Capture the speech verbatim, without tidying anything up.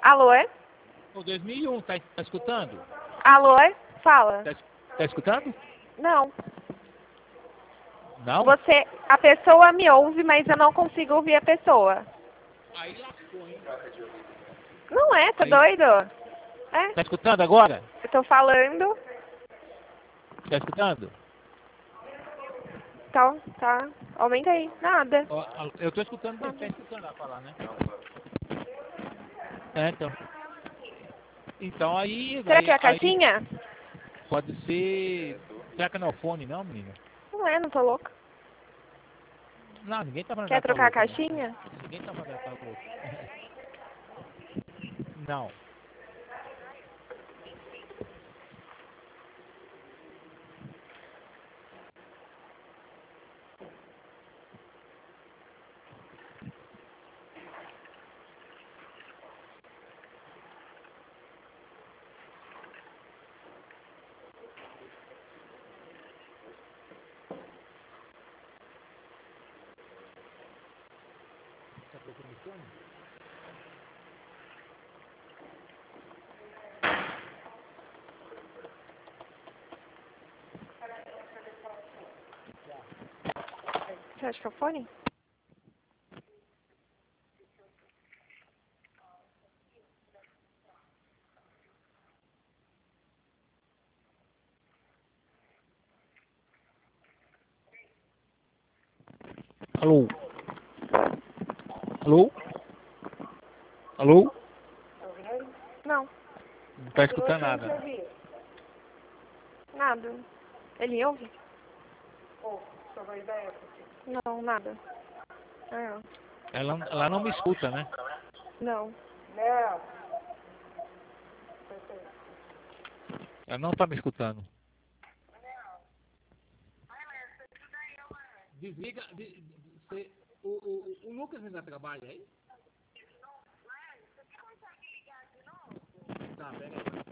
Alô? O dois mil e um, tá, tá escutando? Alô? Fala. Tá, tá escutando? Não. Não? Você, a pessoa me ouve, mas eu não consigo ouvir a pessoa. Aí lascou, hein? Não é, tá Aí. doido? É, Tá escutando agora? eu tô falando. Tá escutando? Então, tá. Aumenta aí. Nada. Ó, eu tô escutando, você tá escutando ela falar, né? É, então. Então aí Será vai. que é a Aí caixinha? pode ser. Será que não é o fone, não, menina? Não é, não tô louca. Não, ninguém tá falando que Quer ela tá trocar a louca, não. caixinha? Ninguém tá falando que ela tá louca. Não. Tá procurando fone? Você acha que é o fone? Alô? Alô? Alô? Não. Não tá escutando nada. Nada. Ele me ouve? Não, nada. Ah, Ela, ela não me escuta, né? não. Ela não tá me escutando. Desliga. De, de, cê, o, o, o Lucas ainda trabalha aí? Tá, pera aí.